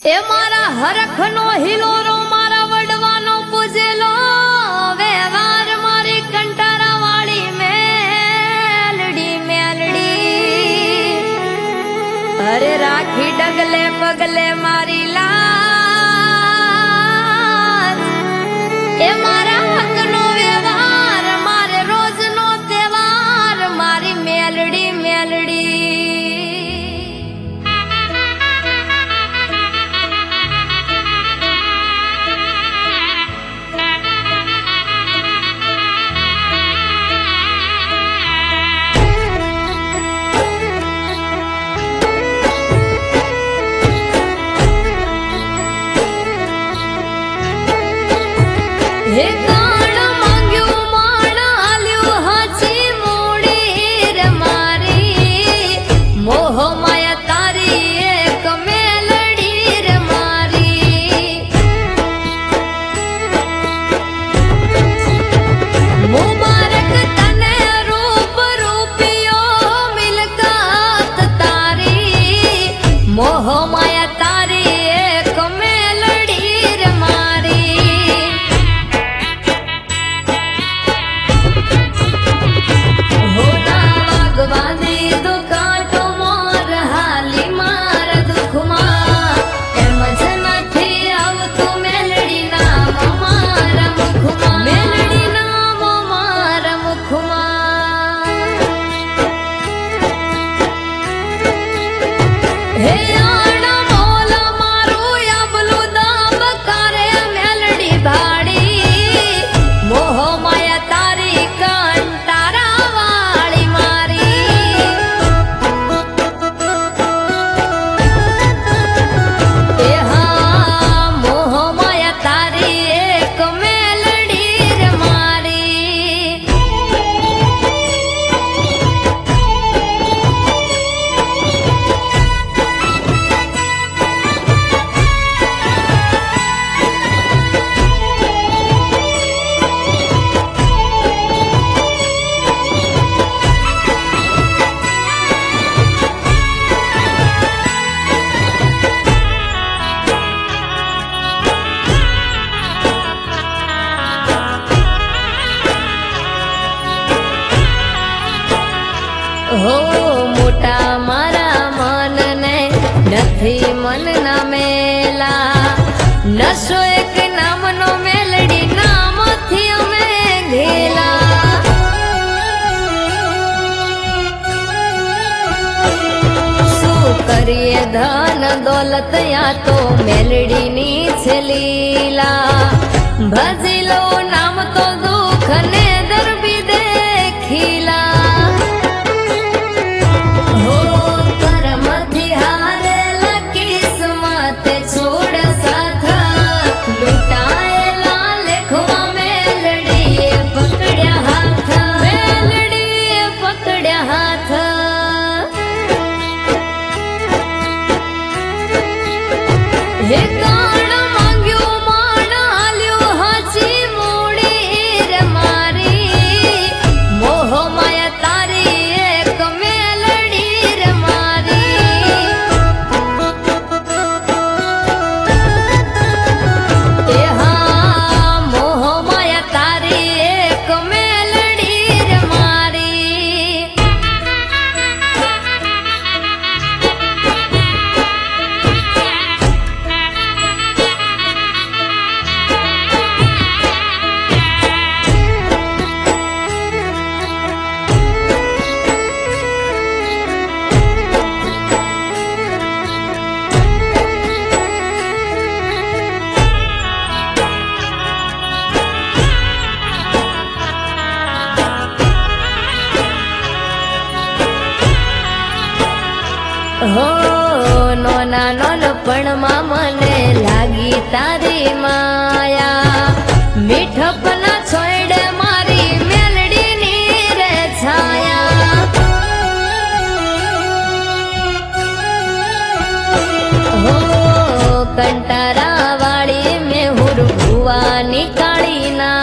ए मारा हरखनो हिलोरो मारा वडवानो पूजेलो व्यवहार मारी कंटारा वाली मेलड़ी मेलड़ी। अरे राखी डगले पगले मारी लाज ए मारा हकनो व्यवहार मारे रोजनो त्योहार मारी मेलड़ी मेलड़ी। हे काण मांग्यो माण आल्यो हाची मोड़ी रे मारी मोह माया तारी एक मेलड़ी रे मारी। मुबारक तने रूप रूपियो मिलकत तारी मोह माया तारी एक मेलड़ी रे मारी। भगवानी दुकाटो मोर हाली मार दुखमा एम जनथी आवतु मेलड़ी नाम मार मुखमा मेलड़ी नाम मार मुखमा। हे आण मोल मारू याबलू दाम करे मेलड़ी भाड़ी मोह माया तारी कंटारा वाली मारी। ए हाँ मोह माया तारी एक मेलड़ी रे मारी। हो मोटा मारा मन ने नथी मन ना मेला नशो एक नाम नो मेलड़ी नाम थी में घेला। सु करिए धन दौलत या तो मेलड़ी नी छलीला भजी लो नाम तो दुख ने दरबी देखीला। हे काण मांग्यो माण आल्यो हाची मोड़ी रे मारी मोह माया तारी एक मेलड़ी रे मारी। ए हाँ मोह माया तारी एक मेलड़ी रे मारी। हो नोना नोनपण मा मने लागी तारी माया मीठपना छोड़े मारी मेलड़ी नी रे छाया। हो कंटारा वाली में हुर भुआ निकाली ना